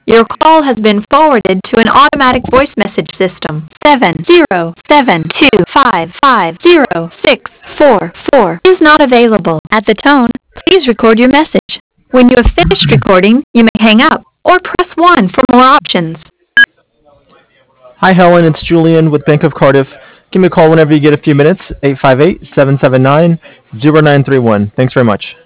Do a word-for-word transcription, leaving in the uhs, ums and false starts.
Your call has been forwarded to an automatic voice message system. seven zero seven two five five zero six four four is not available. At the tone, please record your message. When you have finished recording, you may hang up or press one for more options. Hi, Helen. It's Julian with Bank of Cardiff. Give me a call whenever you get a few minutes. eight five eight, seven seven nine, zero nine three one. Thanks very much.